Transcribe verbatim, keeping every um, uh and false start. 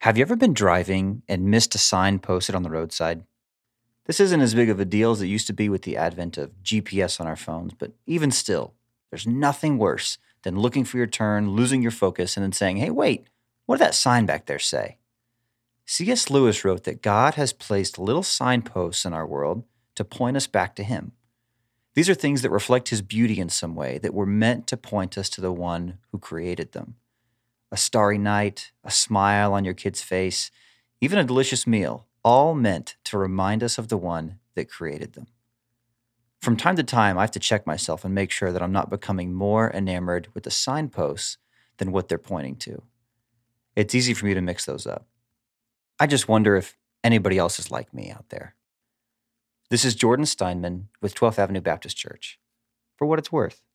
Have you ever been driving and missed a sign posted on the roadside? This isn't as big of a deal as it used to be with the advent of G P S on our phones, but even still, there's nothing worse than looking for your turn, losing your focus, and then saying, hey, wait, what did that sign back there say? C S. Lewis wrote that God has placed little signposts in our world to point us back to Him. These are things that reflect His beauty in some way that were meant to point us to the one who created them. A starry night, a smile on your kid's face, even a delicious meal, all meant to remind us of the one that created them. From time to time, I have to check myself and make sure that I'm not becoming more enamored with the signposts than what they're pointing to. It's easy for me to mix those up. I just wonder if anybody else is like me out there. This is Jordan Steinman with twelfth Avenue Baptist Church. For what it's worth.